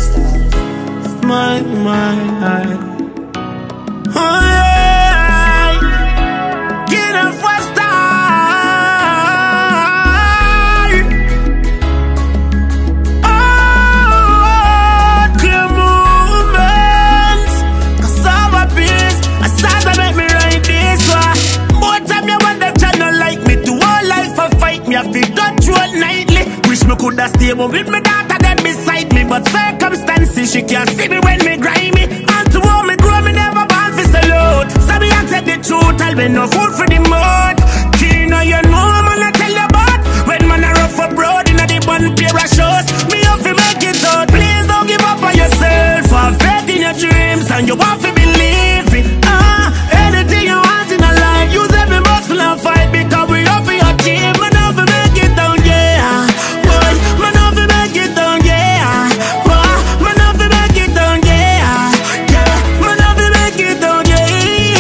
My, oh yeah, get up first time. Oh, clear movements, cassava peace. I start to make me right this way. More time you want the channel like me to all life I fight me. I feel control nightly. Wish me coulda stay but with me daughter them beside me, but circumstances she can't see me when me grimy. And to all me grow me never born for salute. So me I tell the truth, tell me no food for the mud. Kina you know man I tell you about when man a rough abroad inna the one pair of shows. Me have to make it out. Please don't give up on yourself. Have faith in your dreams and you have to believe it. Anything you want in a life, use every muscle and fight because we up for your team. Man have to make it down, yeah. Boy, man have to make it down, yeah. Man have to make it down, yeah. Yeah, man have to make it down, yeah.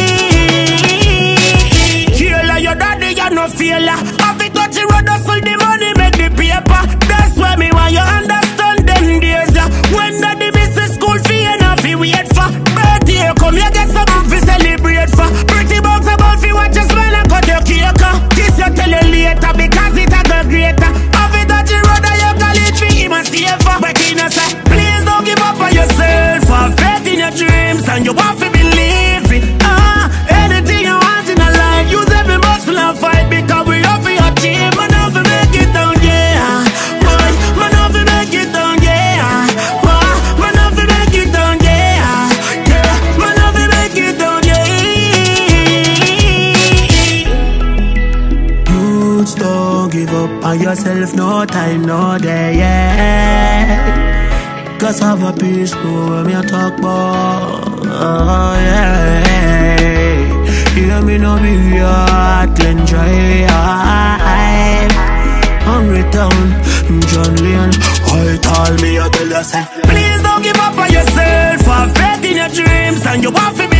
Killer your daddy, you no failure. Have it touch the road, hustle the money, make the paper. That's why me want you understand them days, yeah. When daddy miss the school fee and have to wait for birthday, come here get something to celebrate for. Pretty bugs about fi watch you smile and cut your cake. This you tell you later because it a go greater. Have it touch the road and you call it free, him a safer. But he no say, please don't give up on yourself. Have faith in your dreams and you have to believe it. Anything you want in a life, use every muscle and fight because we up for your team. Man have to make it down, yeah. Boy, man have to make it down, yeah. Man have to make it down, yeah. Yeah, man have to make it down, yeah. Youths don't give up on yourself, no time, no day, yeah. Cause have a peace, when me talk about, oh yeah. Hear me no be hard, then try. Hungry town, John Leon, I tell me I tell you say, please don't give up on yourself. Have faith in your dreams and you have to be